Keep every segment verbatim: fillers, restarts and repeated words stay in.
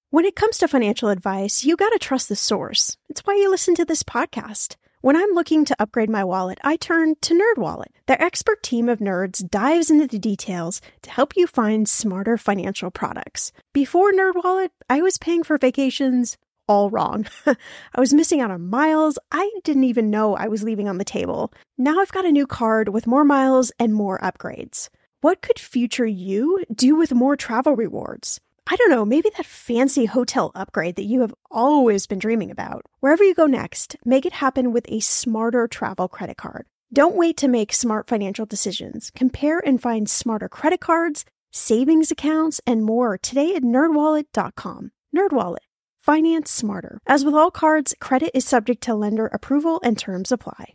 When it comes to financial advice, you gotta trust the source. It's why you listen to this podcast. When I'm looking to upgrade my wallet, I turn to NerdWallet. Their expert team of nerds dives into the details to help you find smarter financial products. Before NerdWallet, I was paying for vacations all wrong. I was missing out on miles I didn't even know I was leaving on the table. Now I've got a new card with more miles and more upgrades. What could future you do with more travel rewards? I don't know, maybe that fancy hotel upgrade that you have always been dreaming about. Wherever you go next, make it happen with a smarter travel credit card. Don't wait to make smart financial decisions. Compare and find smarter credit cards, savings accounts, and more today at nerd wallet dot com. NerdWallet. Finance smarter. As with all cards, credit is subject to lender approval and terms apply.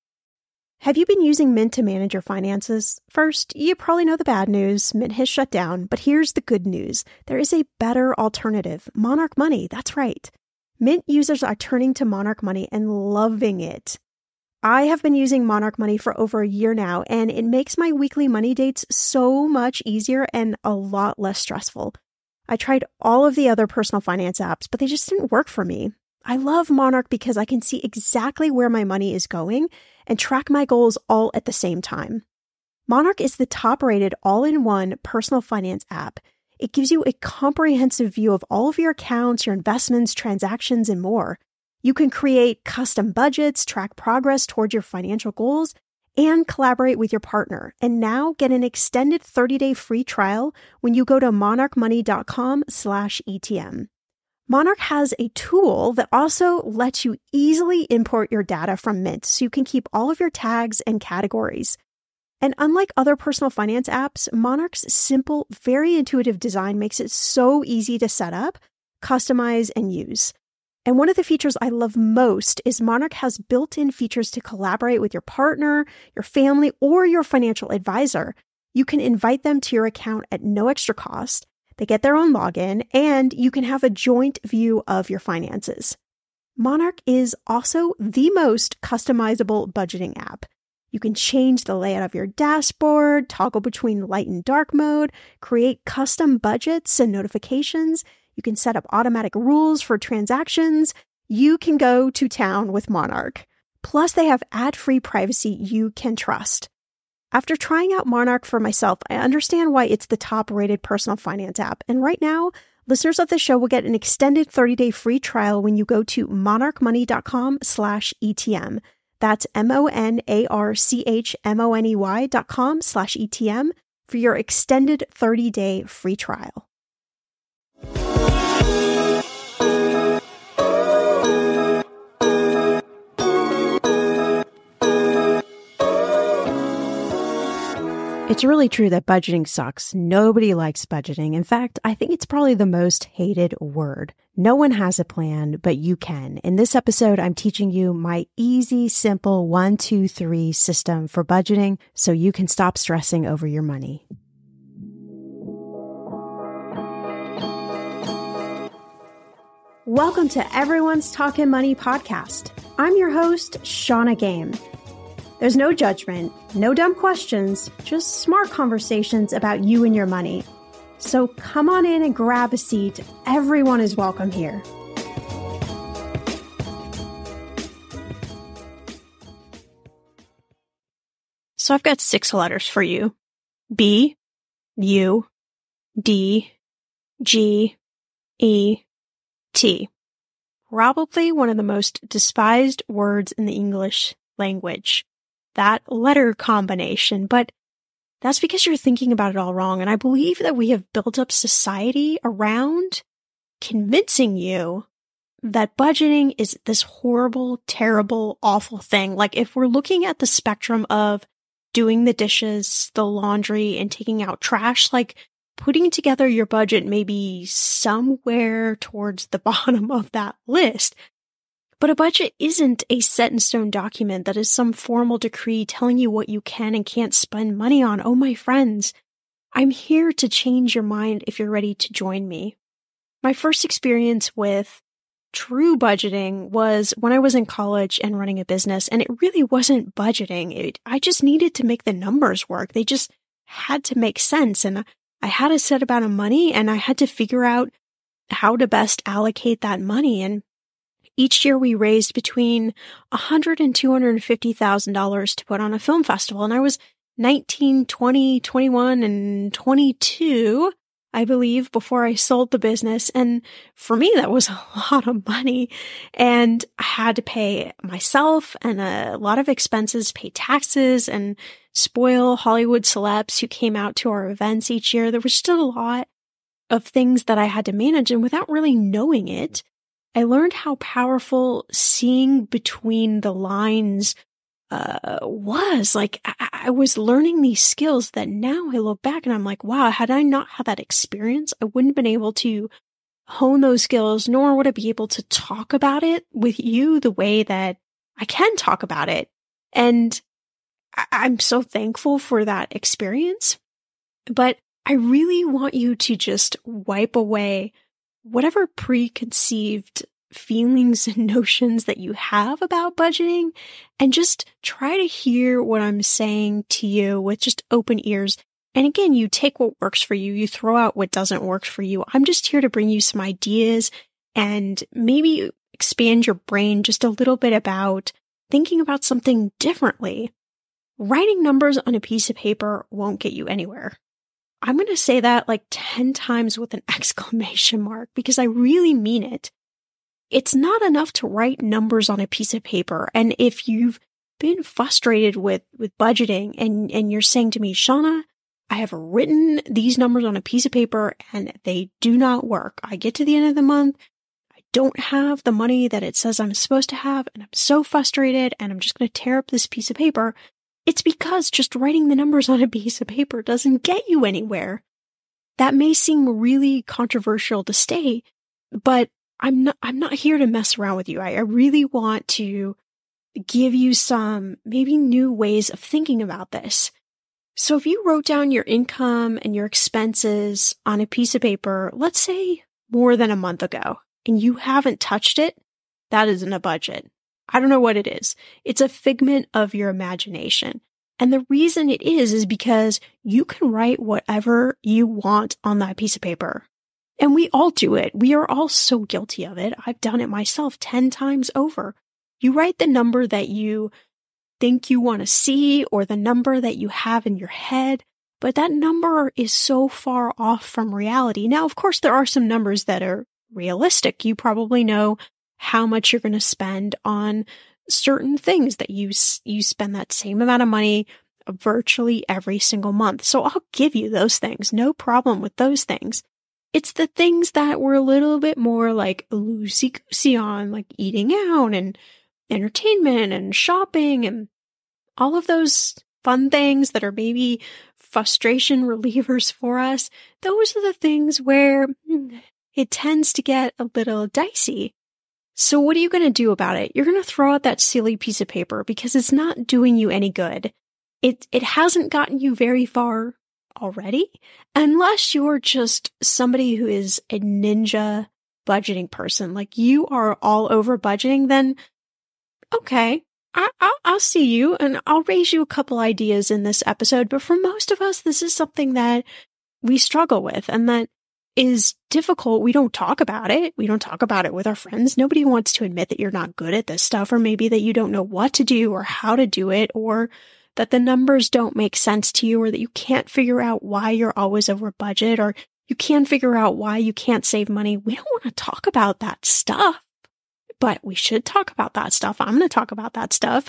Have you been using Mint to manage your finances? First, you probably know the bad news. Mint has shut down, but here's the good news. There is a better alternative, Monarch Money. That's right. Mint users are turning to Monarch Money and loving it. I have been using Monarch Money for over a year now, and it makes my weekly money dates so much easier and a lot less stressful. I tried all of the other personal finance apps, but they just didn't work for me. I love Monarch because I can see exactly where my money is going and track my goals all at the same time. Monarch is the top-rated all-in-one personal finance app. It gives you a comprehensive view of all of your accounts, your investments, transactions, and more. You can create custom budgets, track progress towards your financial goals, and collaborate with your partner. And now get an extended thirty-day free trial when you go to monarch money dot com slash E T M. Monarch has a tool that also lets you easily import your data from Mint so you can keep all of your tags and categories. And unlike other personal finance apps, Monarch's simple, very intuitive design makes it so easy to set up, customize, and use. And one of the features I love most is Monarch has built-in features to collaborate with your partner, your family, or your financial advisor. You can invite them to your account at no extra cost. They get their own login, and you can have a joint view of your finances. Monarch is also the most customizable budgeting app. You can change the layout of your dashboard, toggle between light and dark mode, create custom budgets and notifications. You can set up automatic rules for transactions. You can go to town with Monarch. Plus, they have ad-free privacy you can trust. After trying out Monarch for myself, I understand why it's the top-rated personal finance app. And right now, listeners of the show will get an extended thirty-day free trial when you go to monarch money dot com slash E T M. That's M-O-N-A-R-C-H-M-O-N-E-Y dot com slash E T M for your extended thirty-day free trial. It's really true that budgeting sucks. Nobody likes budgeting. In fact, I think it's probably the most hated word. No one has a plan, but you can. In this episode, I'm teaching you my easy, simple one, two, three system for budgeting so you can stop stressing over your money. Welcome to Everyone's Talkin' Money podcast. I'm your host, Shawna Game. There's no judgment, no dumb questions, just smart conversations about you and your money. So come on in and grab a seat. Everyone is welcome here. So I've got six letters for you. B, U, D, G, E, T. Probably one of the most despised words in the English language. That letter combination, but that's because you're thinking about it all wrong. And I believe that we have built up society around convincing you that budgeting is this horrible, terrible, awful thing. Like if we're looking at the spectrum of doing the dishes, the laundry, and taking out trash, like putting together your budget may be somewhere towards the bottom of that list. But a budget isn't a set-in-stone document that is some formal decree telling you what you can and can't spend money on. Oh, my friends, I'm here to change your mind if you're ready to join me. My first experience with true budgeting was when I was in college and running a business, and it really wasn't budgeting. It, I just needed to make the numbers work. They just had to make sense, and I had a set amount of money, and I had to figure out how to best allocate that money. And each year we raised between one hundred thousand dollars and two hundred fifty thousand dollars to put on a film festival. And I was nineteen, twenty, twenty-one, and twenty-two, I believe, before I sold the business. And for me, that was a lot of money. And I had to pay myself and a lot of expenses, pay taxes, and spoil Hollywood celebs who came out to our events each year. There was still a lot of things that I had to manage. And without really knowing it, I learned how powerful seeing between the lines uh, was. Like, I-, I was learning these skills that now I look back and I'm like, wow, had I not had that experience, I wouldn't have been able to hone those skills, nor would I be able to talk about it with you the way that I can talk about it. And I- I'm so thankful for that experience. But I really want you to just wipe away whatever preconceived feelings and notions that you have about budgeting and just try to hear what I'm saying to you with just open ears. And again, you take what works for you, you throw out what doesn't work for you. I'm just here to bring you some ideas and maybe expand your brain just a little bit about thinking about something differently. Writing numbers on a piece of paper won't get you anywhere. I'm going to say that like ten times with an exclamation mark because I really mean it. It's not enough to write numbers on a piece of paper. And if you've been frustrated with, with budgeting and, and you're saying to me, Shauna, I have written these numbers on a piece of paper and they do not work. I get to the end of the month. I don't have the money that it says I'm supposed to have. And I'm so frustrated and I'm just going to tear up this piece of paper. It's because just writing the numbers on a piece of paper doesn't get you anywhere. That may seem really controversial to say, but I'm not, I'm not here to mess around with you. I, I really want to give you some maybe new ways of thinking about this. So if you wrote down your income and your expenses on a piece of paper, let's say more than a month ago, and you haven't touched it, that isn't a budget. I don't know what it is. It's a figment of your imagination. And the reason it is, is because you can write whatever you want on that piece of paper. And we all do it. We are all so guilty of it. I've done it myself ten times over. You write the number that you think you want to see or the number that you have in your head, but that number is so far off from reality. Now, of course, there are some numbers that are realistic. You probably know how much you're going to spend on certain things that you you spend that same amount of money virtually every single month. So I'll give you those things. No problem with those things. It's the things that we're a little bit more like loosey-goosey on, like eating out and entertainment and shopping and all of those fun things that are maybe frustration relievers for us. Those are the things where it tends to get a little dicey. So what are you going to do about it? You're going to throw out that silly piece of paper because it's not doing you any good. It it hasn't gotten you very far already, unless you're just somebody who is a ninja budgeting person. Like you are all over budgeting, then okay, I, I'll, I'll see you and I'll raise you a couple ideas in this episode. But for most of us, this is something that we struggle with and that is difficult. We don't talk about it. We don't talk about it with our friends. Nobody wants to admit that you're not good at this stuff, or maybe that you don't know what to do or how to do it, or that the numbers don't make sense to you, or that you can't figure out why you're always over budget, or you can't figure out why you can't save money. We don't want to talk about that stuff, but we should talk about that stuff. I'm going to talk about that stuff.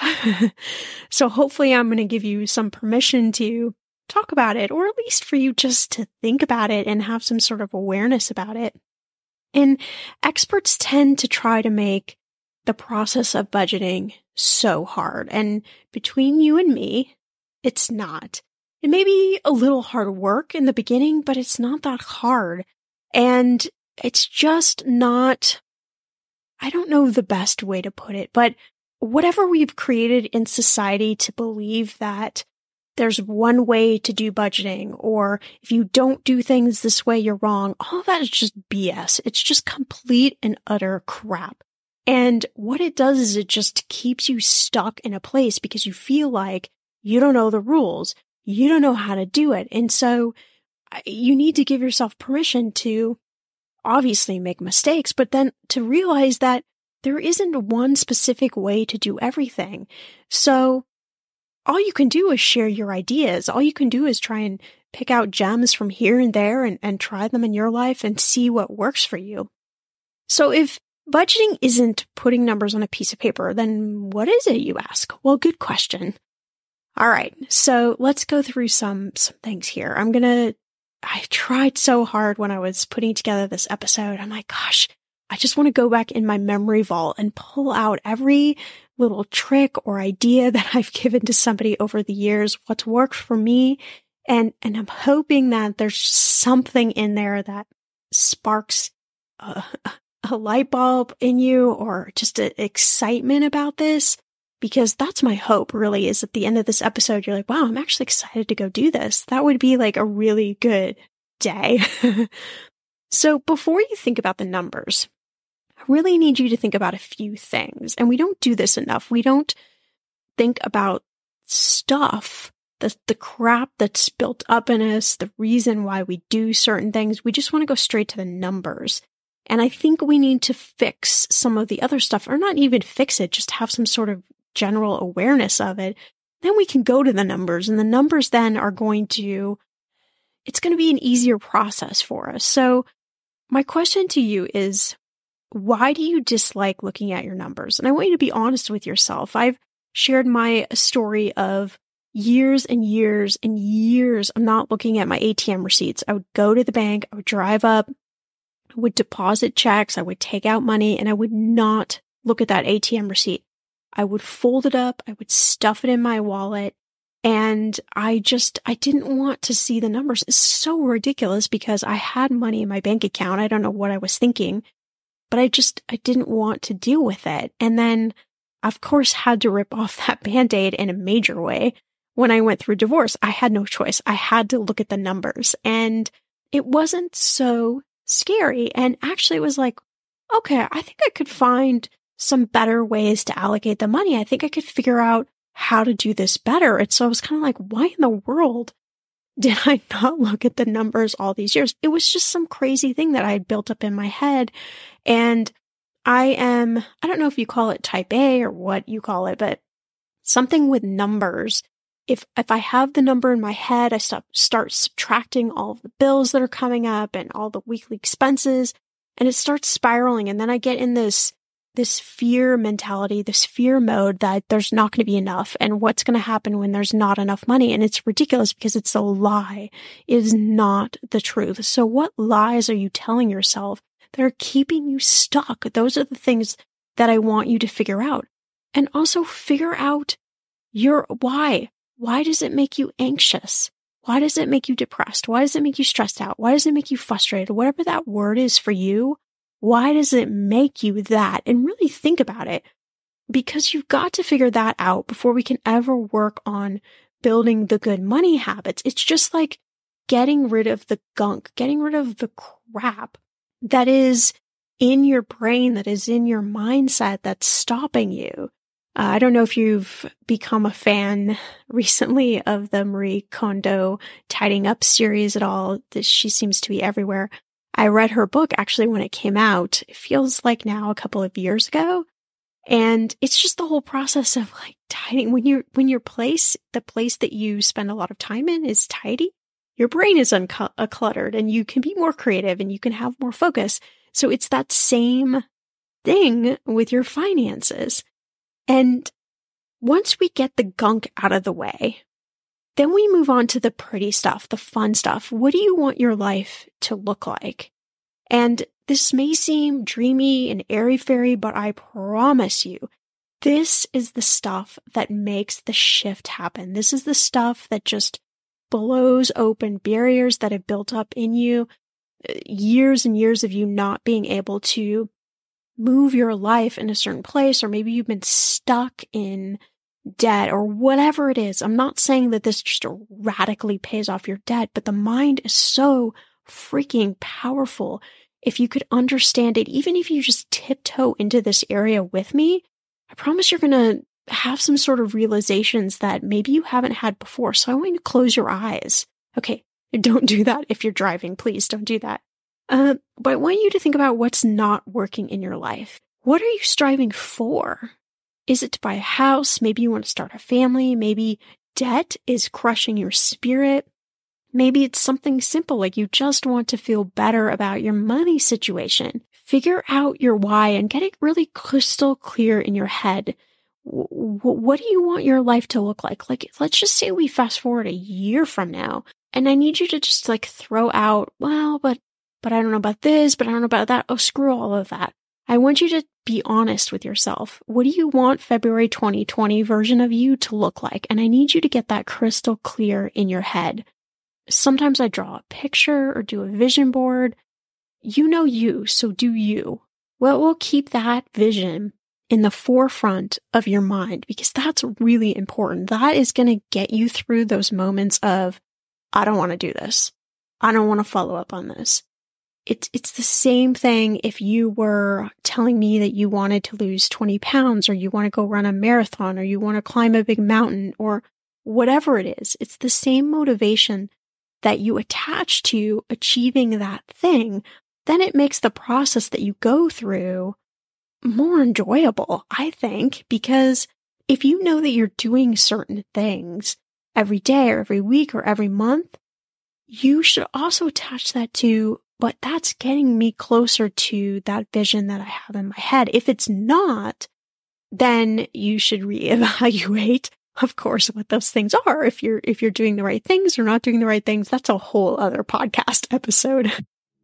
So hopefully I'm going to give you some permission to talk about it, or at least for you just to think about it and have some sort of awareness about it. And experts tend to try to make the process of budgeting so hard. And between you and me, it's not. It may be a little hard work in the beginning, but it's not that hard. And it's just not, I don't know the best way to put it, but whatever we've created in society to believe that there's one way to do budgeting, or if you don't do things this way, you're wrong. All of that is just B S. It's just complete and utter crap. And what it does is it just keeps you stuck in a place because you feel like you don't know the rules. You don't know how to do it. And so you need to give yourself permission to obviously make mistakes, but then to realize that there isn't one specific way to do everything. So all you can do is share your ideas. All you can do is try and pick out gems from here and there and, and try them in your life and see what works for you. So if budgeting isn't putting numbers on a piece of paper, then what is it, you ask? Well, good question. All right, so let's go through some, some things here. I'm going to, I tried so hard when I was putting together this episode. I'm like, gosh, I just want to go back in my memory vault and pull out every little trick or idea that I've given to somebody over the years, what's worked for me. And, and I'm hoping that there's something in there that sparks a, a light bulb in you or just an excitement about this. Because that's my hope, really, is at the end of this episode, you're like, wow, I'm actually excited to go do this. That would be like a really good day. So before you think about the numbers, I really need you to think about a few things. And we don't do this enough. We don't think about stuff, the, the crap that's built up in us, the reason why we do certain things. We just want to go straight to the numbers. And I think we need to fix some of the other stuff, or not even fix it, just have some sort of general awareness of it. Then we can go to the numbers, and the numbers then are going to, it's going to be an easier process for us. So my question to you is, why do you dislike looking at your numbers? And I want you to be honest with yourself. I've shared my story of years and years and years of not looking at my A T M receipts. I would go to the bank, I would drive up, I would deposit checks, I would take out money, and I would not look at that A T M receipt. I would fold it up, I would stuff it in my wallet, and I just, I didn't want to see the numbers. It's so ridiculous because I had money in my bank account. I don't know what I was thinking, but I just, I didn't want to deal with it. And then, of course, had to rip off that Band-Aid in a major way. When I went through divorce, I had no choice. I had to look at the numbers, and it wasn't so scary. And actually it was like, okay, I think I could find some better ways to allocate the money. I think I could figure out how to do this better. And so I was kind of like, why in the world did I not look at the numbers all these years? It was just some crazy thing that I had built up in my head. And I am, I don't know if you call it type A or what you call it, but something with numbers. If, if I have the number in my head, I stop, start subtracting all of the bills that are coming up and all the weekly expenses, and it starts spiraling. And then I get in this this fear mentality, this fear mode that there's not going to be enough, and what's going to happen when there's not enough money. And it's ridiculous because it's a lie. It is not the truth. So what lies are you telling yourself that are keeping you stuck? Those are the things that I want you to figure out. And also figure out your why. Why does it make you anxious? Why does it make you depressed? Why does it make you stressed out? Why does it make you frustrated? Whatever that word is for you, why does it make you that? And really think about it, because you've got to figure that out before we can ever work on building the good money habits. It's just like getting rid of the gunk, getting rid of the crap that is in your brain, that is in your mindset, that's stopping you. Uh, I don't know if you've become a fan recently of the Marie Kondo Tidying Up series at all. She seems to be everywhere. I read her book actually when it came out. It feels like now a couple of years ago. And it's just the whole process of like tidying. When you're, when your place, the place that you spend a lot of time in is tidy, your brain is uncluttered and you can be more creative and you can have more focus. So it's that same thing with your finances. And once we get the gunk out of the way, then we move on to the pretty stuff, the fun stuff. What do you want your life to look like? And this may seem dreamy and airy-fairy, but I promise you, this is the stuff that makes the shift happen. This is the stuff that just blows open barriers that have built up in you, years and years of you not being able to move your life in a certain place, or maybe you've been stuck in debt or whatever it is. I'm not saying that this just radically pays off your debt, but the mind is so freaking powerful. If you could understand it, even if you just tiptoe into this area with me, I promise you're going to have some sort of realizations that maybe you haven't had before. So I want you to close your eyes. Okay, don't do that if you're driving. Please don't do that. Uh, but I want you to think about what's not working in your life. What are you striving for? Is it to buy a house? Maybe you want to start a family. Maybe debt is crushing your spirit. Maybe it's something simple, like you just want to feel better about your money situation. Figure out your why and get it really crystal clear in your head. W- what do you want your life to look like? Like, let's just say we fast forward a year from now, and I need you to just like throw out, well, but, but I don't know about this, but I don't know about that. Oh, screw all of that. I want you to be honest with yourself. What do you want February twenty twenty version of you to look like? And I need you to get that crystal clear in your head. Sometimes I draw a picture or do a vision board. You know you, so do you. What will keep that vision in the forefront of your mind? Because that's really important. That is going to get you through those moments of, I don't want to do this. I don't want to follow up on this. It's, it's the same thing if you were telling me that you wanted to lose twenty pounds, or you want to go run a marathon, or you want to climb a big mountain, or whatever it is. It's the same motivation that you attach to achieving that thing. Then it makes the process that you go through more enjoyable, I think, because if you know that you're doing certain things every day or every week or every month, you should also attach that to, but that's getting me closer to that vision that I have in my head. If it's not, then you should reevaluate, of course, what those things are. If you're, if you're doing the right things or not doing the right things, that's a whole other podcast episode.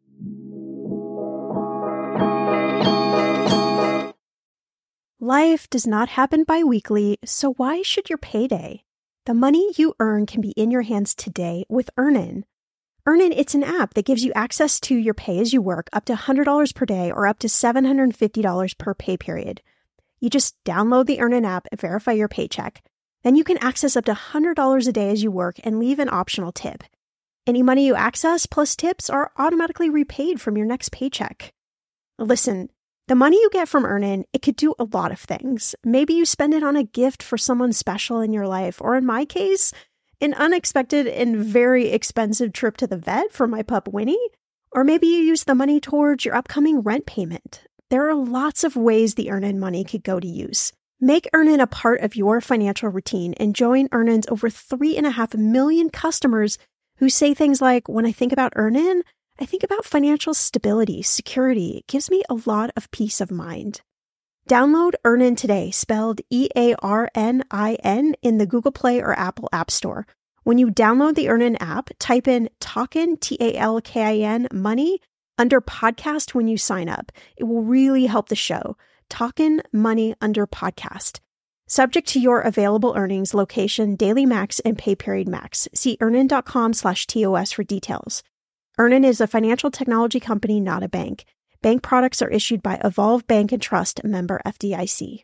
Life does not happen bi-weekly, so why should your payday? The money you earn can be in your hands today with Earnin. Earnin, it's an app that gives you access to your pay as you work up to one hundred dollars per day or up to seven hundred fifty dollars per pay period. You just download the Earnin app and verify your paycheck. Then you can access up to one hundred dollars a day as you work and leave an optional tip. Any money you access plus tips are automatically repaid from your next paycheck. Listen, the money you get from Earnin, it could do a lot of things. Maybe you spend it on a gift for someone special in your life, or in my case, an unexpected and very expensive trip to the vet for my pup Winnie. Or maybe you use the money towards your upcoming rent payment. There are lots of ways the Earnin money could go to use. Make Earnin a part of your financial routine and join Earnin's over three and a half million customers who say things like, when I think about Earnin, I think about financial stability, security. It gives me a lot of peace of mind. Download Earnin today, spelled E A R N I N, in the Google Play or Apple App Store. When you download the Earnin app, type in Talkin, T A L K I N, money, under podcast when you sign up. It will really help the show. Talkin' money under podcast. Subject to your available earnings, location, daily max, and pay period max. See earnin.com slash TOS for details. Earnin is a financial technology company, not a bank. Bank products are issued by Evolve Bank and Trust, member F D I C.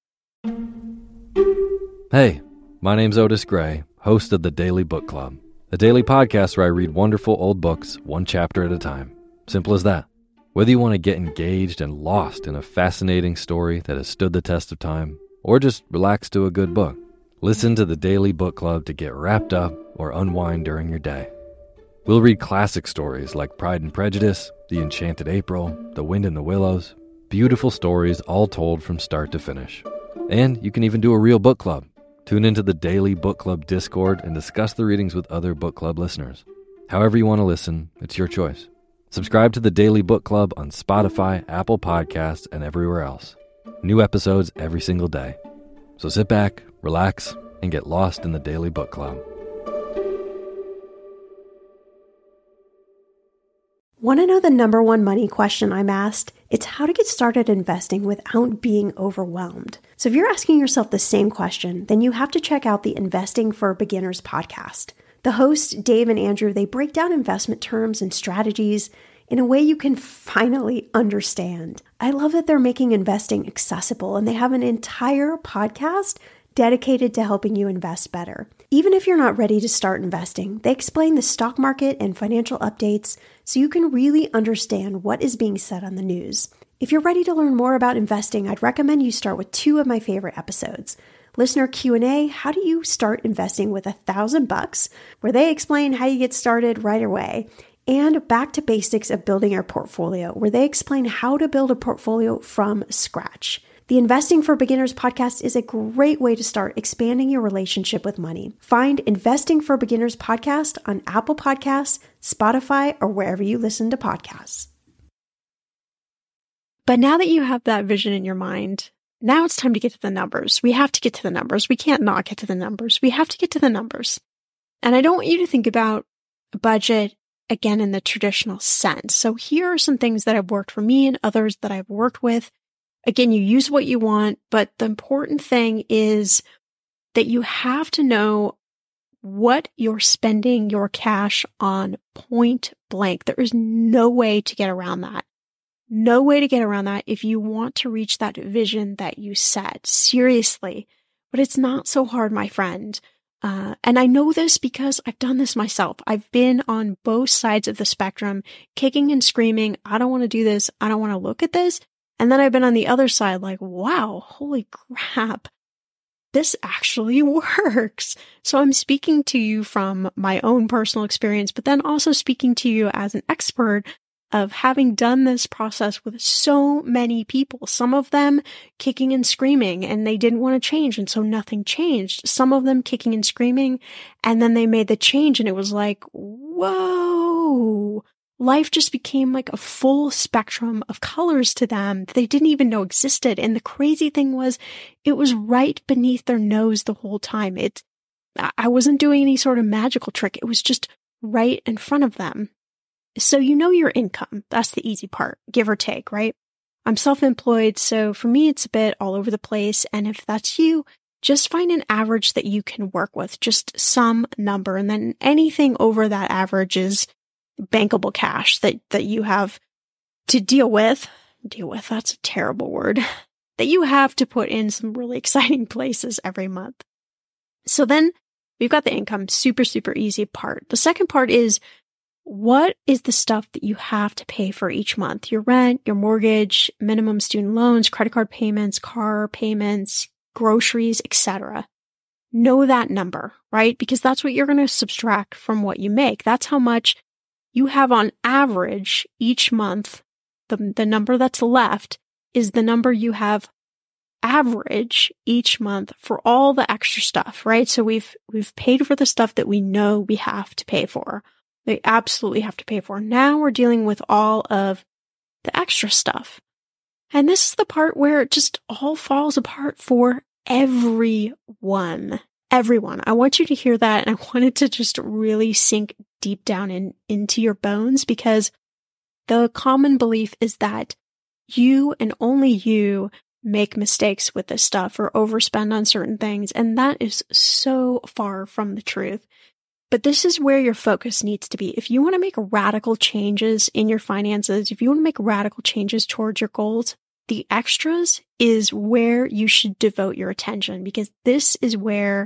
Hey, my name's Otis Gray, host of the Daily Book Club, a daily podcast where I read wonderful old books, one chapter at a time. Simple as that. Whether you want to get engaged and lost in a fascinating story that has stood the test of time, or just relax to a good book, listen to the Daily Book Club to get wrapped up or unwind during your day. We'll read classic stories like Pride and Prejudice, The Enchanted April, The Wind in the Willows, beautiful stories all told from start to finish. And you can even do a real book club. Tune into the Daily Book Club Discord and discuss the readings with other book club listeners. However you want to listen, it's your choice. Subscribe to the Daily Book Club on Spotify, Apple Podcasts, and everywhere else. New episodes every single day. So sit back, relax, and get lost in the Daily Book Club. Want to know the number one money question I'm asked? It's how to get started investing without being overwhelmed. So if you're asking yourself the same question, then you have to check out the Investing for Beginners podcast. The hosts, Dave and Andrew, they break down investment terms and strategies in a way you can finally understand. I love that they're making investing accessible, and they have an entire podcast dedicated to helping you invest better. Even if you're not ready to start investing, they explain the stock market and financial updates so you can really understand what is being said on the news. If you're ready to learn more about investing, I'd recommend you start with two of my favorite episodes. Listener Q and A, how do you start investing with a thousand bucks? Where they explain how you get started right away. and Back to Basics of Building Your Portfolio, where they explain how to build a portfolio from scratch. The Investing for Beginners podcast is a great way to start expanding your relationship with money. Find Investing for Beginners podcast on Apple Podcasts, Spotify, or wherever you listen to podcasts. But now that you have that vision in your mind, now it's time to get to the numbers. We have to get to the numbers. We can't not get to the numbers. We have to get to the numbers. And I don't want you to think about a budget again in the traditional sense. So here are some things that have worked for me and others that I've worked with. Again, you use what you want, but the important thing is that you have to know what you're spending your cash on point blank. There is no way to get around that. No way to get around that if you want to reach that vision that you set. Seriously. But it's not so hard, my friend. Uh, and I know this because I've done this myself. I've been on both sides of the spectrum, kicking and screaming, I don't want to do this. I don't want to look at this. And then I've been on the other side like, wow, holy crap, this actually works. So I'm speaking to you from my own personal experience, but then also speaking to you as an expert of having done this process with so many people, some of them kicking and screaming and they didn't want to change. And so nothing changed. Some of them kicking and screaming and then they made the change and it was like, whoa. Life just became like a full spectrum of colors to them that they didn't even know existed. And the crazy thing was, it was right beneath their nose the whole time. It, I wasn't doing any sort of magical trick. It was just right in front of them. So you know your income. That's the easy part, give or take, right? I'm self-employed, so for me, it's a bit all over the place. And if that's you, just find an average that you can work with, just some number. And then anything over that average is bankable cash that, that you have to deal with. Deal with, that's a terrible word. That you have to put in some really exciting places every month. So then we've got the income, super, super easy part. The second part is, what is the stuff that you have to pay for each month? Your rent, your mortgage, minimum student loans, credit card payments, car payments, groceries, et cetera. Know that number, right? Because that's what you're going to subtract from what you make. That's how much you have on average each month. The, the number that's left is the number you have average each month for all the extra stuff, right? So we've, we've paid for the stuff that we know we have to pay for. They absolutely have to pay for. Now we're dealing with all of the extra stuff. And this is the part where it just all falls apart for everyone. Everyone. I want you to hear that. And I want it to just really sink deep down in, into your bones, because the common belief is that you and only you make mistakes with this stuff or overspend on certain things. And that is so far from the truth. But this is where your focus needs to be. If you want to make radical changes in your finances, if you want to make radical changes towards your goals, the extras is where you should devote your attention, because this is where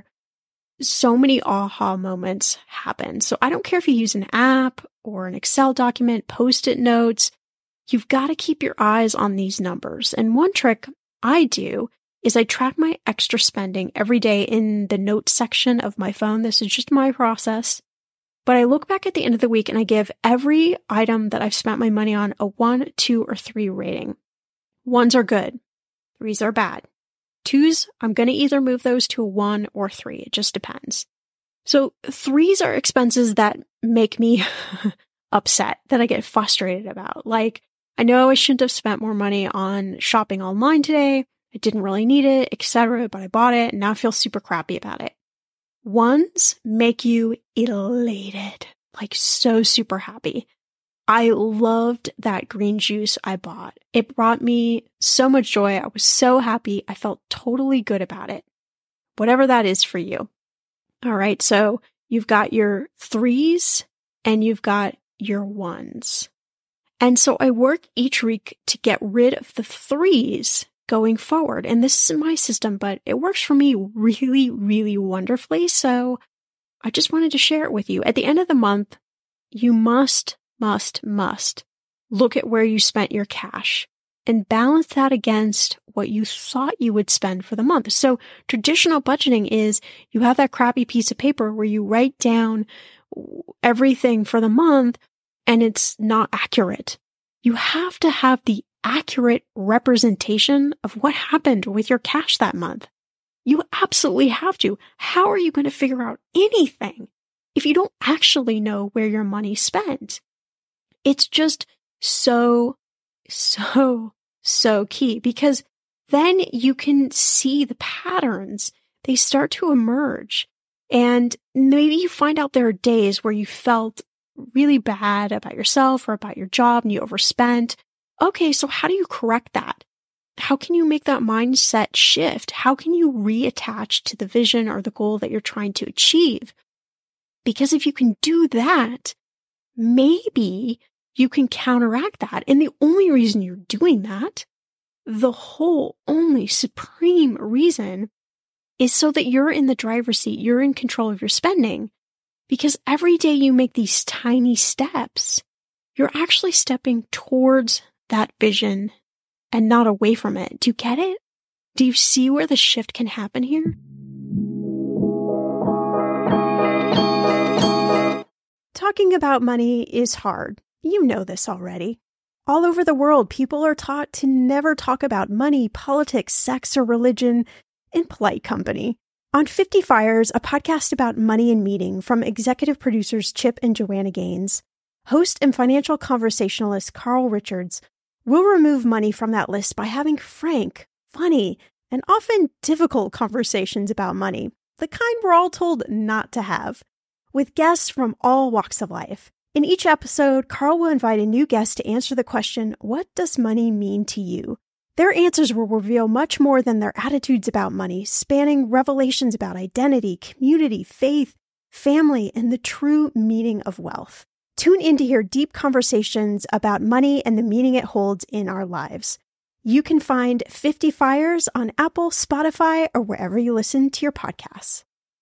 so many aha moments happen. So I don't care if you use an app or an Excel document, Post-it notes, you've got to keep your eyes on these numbers. And one trick I do is I track my extra spending every day in the notes section of my phone. This is just my process. But I look back at the end of the week and I give every item that I've spent my money on a one, two, or three rating. Ones are good. Threes are bad. Twos, I'm going to either move those to a one or three. It just depends. So threes are expenses that make me upset, that I get frustrated about. Like, I know I shouldn't have spent more money on shopping online today. I didn't really need it, et cetera, but I bought it and now I feel super crappy about it. Ones make you elated, like so super happy. I loved that green juice I bought. It brought me so much joy. I was so happy. I felt totally good about it. Whatever that is for you. All right, so you've got your threes and you've got your ones. And so I work each week to get rid of the threes going forward. And this is my system, but it works for me really, really wonderfully. So I just wanted to share it with you. At the end of the month, you must, must, must look at where you spent your cash and balance that against what you thought you would spend for the month. So traditional budgeting is you have that crappy piece of paper where you write down everything for the month, and it's not accurate. You have to have the accurate representation of what happened with your cash that month. You absolutely have to. How are you going to figure out anything if you don't actually know where your money's spent? It's just so, so, so key, because then you can see the patterns. They start to emerge. And maybe you find out there are days where you felt really bad about yourself or about your job and you overspent. Okay, so how do you correct that? How can you make that mindset shift? How can you reattach to the vision or the goal that you're trying to achieve? Because if you can do that, maybe you can counteract that. And the only reason you're doing that, the whole only supreme reason, is so that you're in the driver's seat. You're in control of your spending. Because every day you make these tiny steps, you're actually stepping towards that vision and not away from it. Do you get it? Do you see where the shift can happen here? Talking about money is hard. You know this already. All over the world, people are taught to never talk about money, politics, sex, or religion in polite company. On fifty Fires, a podcast about money and meeting from executive producers Chip and Joanna Gaines, host and financial conversationalist Carl Richards will remove money from that list by having frank, funny, and often difficult conversations about money, the kind we're all told not to have, with guests from all walks of life. In each episode, Carl will invite a new guest to answer the question, what does money mean to you? Their answers will reveal much more than their attitudes about money, spanning revelations about identity, community, faith, family, and the true meaning of wealth. Tune in to hear deep conversations about money and the meaning it holds in our lives. You can find fifty Fires on Apple, Spotify, or wherever you listen to your podcasts.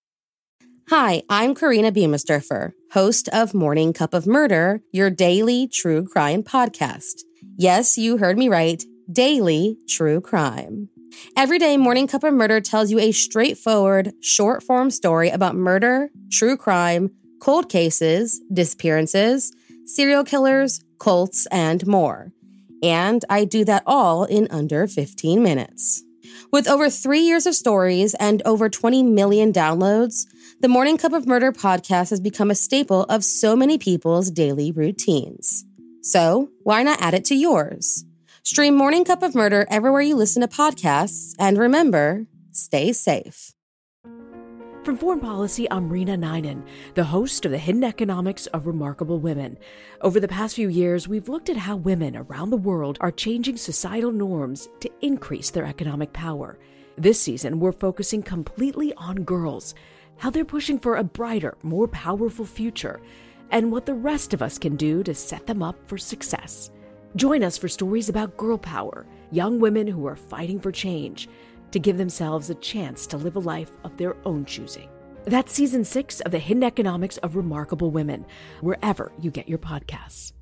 Hi, I'm Karina Beamisturfer, host of Morning Cup of Murder, your daily true crime podcast. Yes, you heard me right. Daily true crime. Every day, Morning Cup of Murder tells you a straightforward, short-form story about murder, true crime, cold cases, disappearances, serial killers, cults, and more. And I do that all in under fifteen minutes. With over three years of stories and over twenty million downloads, the Morning Cup of Murder podcast has become a staple of so many people's daily routines. So, why not add it to yours? Stream Morning Cup of Murder everywhere you listen to podcasts, and remember, stay safe. From Foreign Policy, I'm Rena Ninan, the host of The Hidden Economics of Remarkable Women. Over the past few years, we've looked at how women around the world are changing societal norms to increase their economic power. This season, we're focusing completely on girls, how they're pushing for a brighter, more powerful future, and what the rest of us can do to set them up for success. Join us for stories about girl power, young women who are fighting for change, to give themselves a chance to live a life of their own choosing. That's season six of The Hidden Economics of Remarkable Women, wherever you get your podcasts.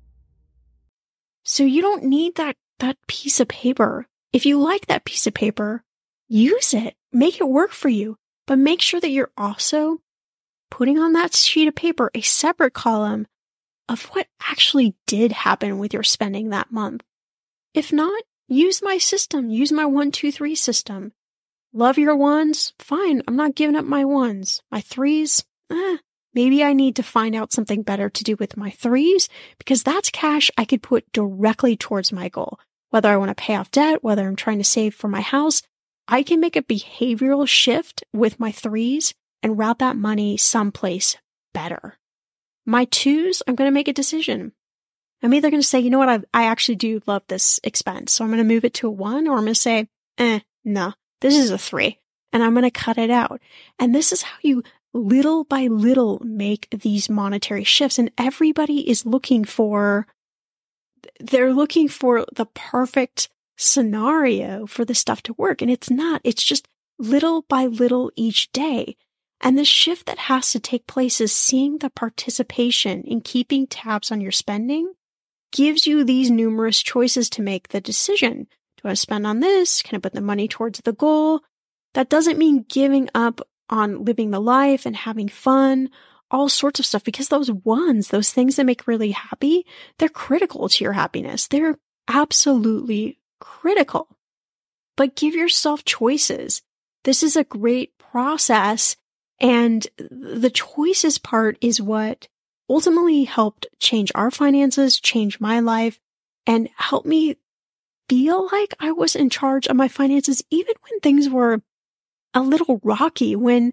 So you don't need that, that piece of paper. If you like that piece of paper, use it. Make it work for you. But make sure that you're also putting on that sheet of paper a separate column of what actually did happen with your spending that month. If not, use my system. Use my one, two, three system. Love your ones? Fine. I'm not giving up my ones. My threes? Eh, maybe I need to find out something better to do with my threes, because that's cash I could put directly towards my goal. Whether I want to pay off debt, whether I'm trying to save for my house, I can make a behavioral shift with my threes and route that money someplace better. My twos, I'm going to make a decision. I'm either going to say, you know what, I, I actually do love this expense, so I'm going to move it to a one, or I'm going to say, eh, no, this is a three, and I'm going to cut it out. And this is how you little by little make these monetary shifts. And everybody is looking for, they're looking for the perfect scenario for this stuff to work. And it's not, it's just little by little each day. And the shift that has to take place is seeing the participation in keeping tabs on your spending gives you these numerous choices to make the decision. Do I spend on this? Can I put the money towards the goal? That doesn't mean giving up on living the life and having fun all sorts of stuff, because those ones, those things that make really happy, they're critical to your happiness. They're absolutely critical. But give yourself choices. This is a great process. And the choices part is what ultimately helped change our finances, change my life, and help me feel like I was in charge of my finances, even when things were a little rocky, when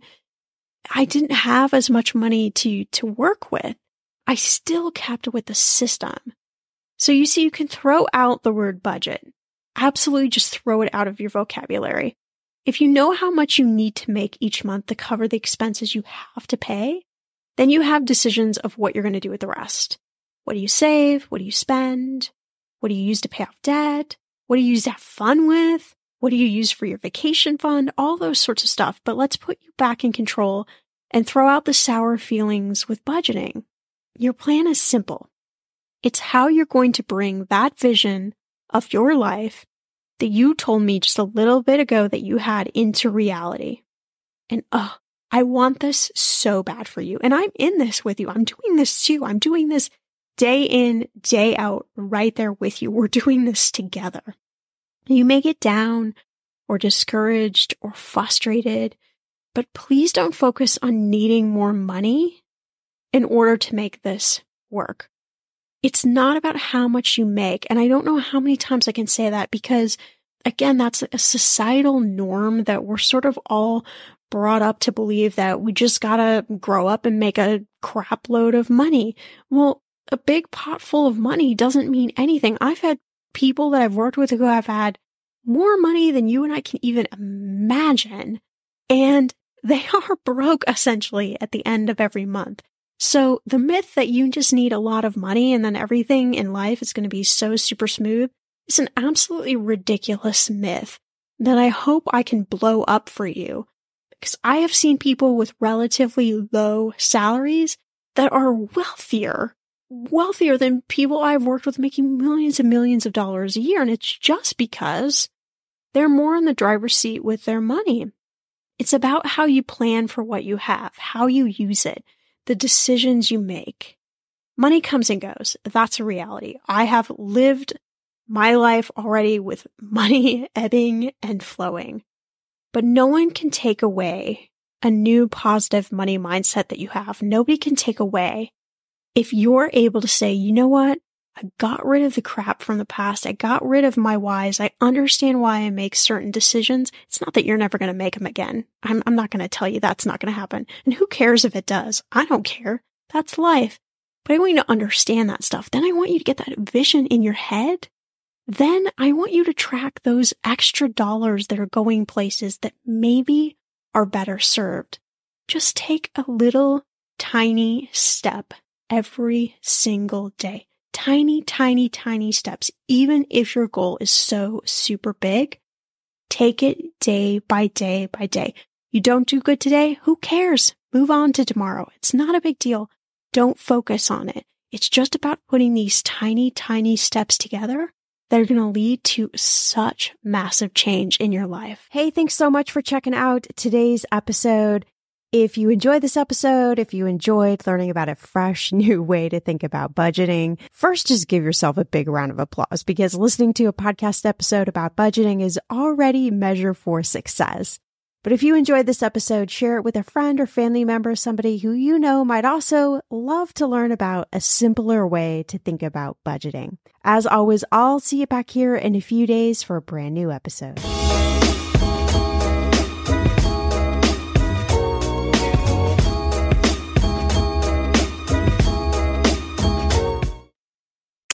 I didn't have as much money to, to work with. I still kept with the system. So you see, you can throw out the word budget. Absolutely just throw it out of your vocabulary. If you know how much you need to make each month to cover the expenses you have to pay, then you have decisions of what you're going to do with the rest. What do you save? What do you spend? What do you use to pay off debt? What do you use to have fun with? What do you use for your vacation fund? All those sorts of stuff. But let's put you back in control and throw out the sour feelings with budgeting. Your plan is simple. It's how you're going to bring that vision of your life that you told me just a little bit ago that you had into reality. And oh, I want this so bad for you. And I'm in this with you. I'm doing this too. I'm doing this day in, day out, right there with you. We're doing this together. You may get down or discouraged or frustrated, but please don't focus on needing more money in order to make this work. It's not about how much you make. And I don't know how many times I can say that, because again, that's a societal norm that we're sort of all brought up to believe that we just gotta grow up and make a crap load of money. Well, a big pot full of money doesn't mean anything. I've had people that I've worked with who have had more money than you and I can even imagine, and they are broke essentially at the end of every month. So the myth that you just need a lot of money and then everything in life is going to be so super smooth is an absolutely ridiculous myth that I hope I can blow up for you. Because I have seen people with relatively low salaries that are wealthier, wealthier than people I've worked with making millions and millions of dollars a year. And it's just because they're more in the driver's seat with their money. It's about how you plan for what you have, how you use it, the decisions you make. Money comes and goes. That's a reality. I have lived my life already with money ebbing and flowing. But no one can take away a new positive money mindset that you have. Nobody can take away if you're able to say, you know what? I got rid of the crap from the past. I got rid of my whys. I understand why I make certain decisions. It's not that you're never going to make them again. I'm, I'm not going to tell you that's not going to happen. And who cares if it does? I don't care. That's life. But I want you to understand that stuff. Then I want you to get that vision in your head. Then I want you to track those extra dollars that are going places that maybe are better served. Just take a little tiny step every single day. Tiny, tiny, tiny steps. Even if your goal is so super big, take it day by day by day. You don't do good today? Who cares? Move on to tomorrow. It's not a big deal. Don't focus on it. It's just about putting these tiny, tiny steps together that are going to lead to such massive change in your life. Hey, thanks so much for checking out today's episode. If you enjoyed this episode, if you enjoyed learning about a fresh new way to think about budgeting, first just give yourself a big round of applause, because listening to a podcast episode about budgeting is already measure for success. But if you enjoyed this episode, share it with a friend or family member, somebody who you know might also love to learn about a simpler way to think about budgeting. As always, I'll see you back here in a few days for a brand new episode.